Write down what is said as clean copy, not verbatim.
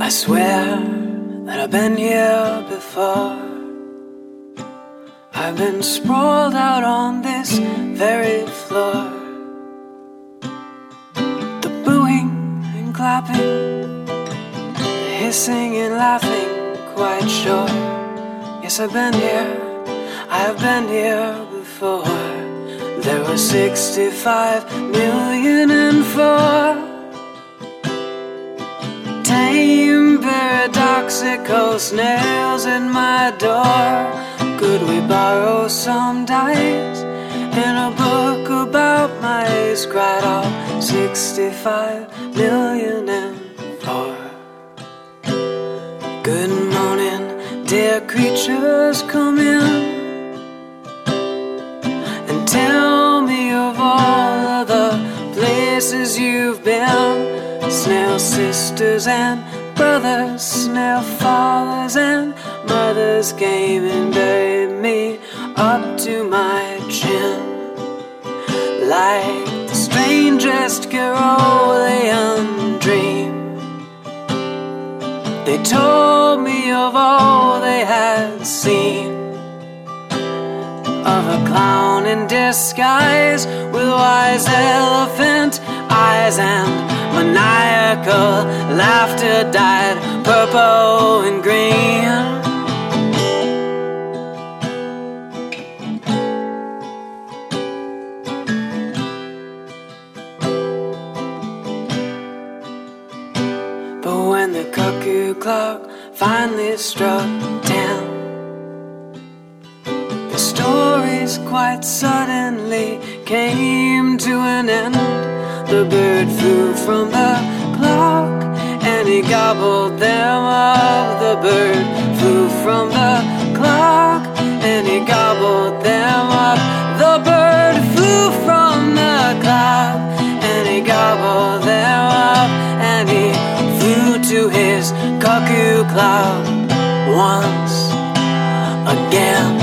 I swear that I've been here before. I've been sprawled out on this very floor. The booing and clapping, the hissing and laughing, quite sure. Yes, I've been here, I've been here before. There were 65,000,004 tame paradoxical snails at my door. Could we borrow some dice in a book about mice? Cried all 65,000,004. Good morning, dear creatures, come in and tell me of all of the places you've been. Snail sisters and brothers, snail fathers and mothers came and buried me up to my chin. Like the strangest Carolean dream, they told me of all they had seen, of a clown in disguise with wise elephant eyes and maniacal laughter dyed purple and green. But when the cuckoo clock finally struck 10, the stories quite suddenly came to an end. The bird flew from the clock and he gobbled them up. The bird flew from the clock and he gobbled them up. The bird flew from the clock and he gobbled them up. And he flew to his cuckoo clock once again.